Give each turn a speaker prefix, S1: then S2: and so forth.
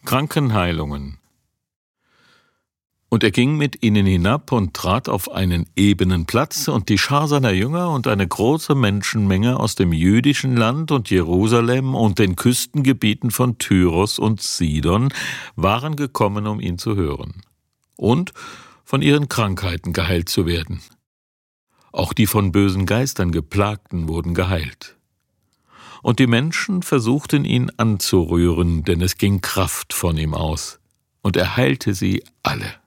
S1: Krankenheilungen. Und er ging mit ihnen hinab und trat auf einen ebenen Platz, und die Schar seiner Jünger und eine große Menschenmenge aus dem jüdischen Land und Jerusalem und den Küstengebieten von Tyros und Sidon waren gekommen, um ihn zu hören und von ihren Krankheiten geheilt zu werden. Auch die von bösen Geistern Geplagten wurden geheilt. Und die Menschen versuchten ihn anzurühren, denn es ging Kraft von ihm aus, und er heilte sie alle.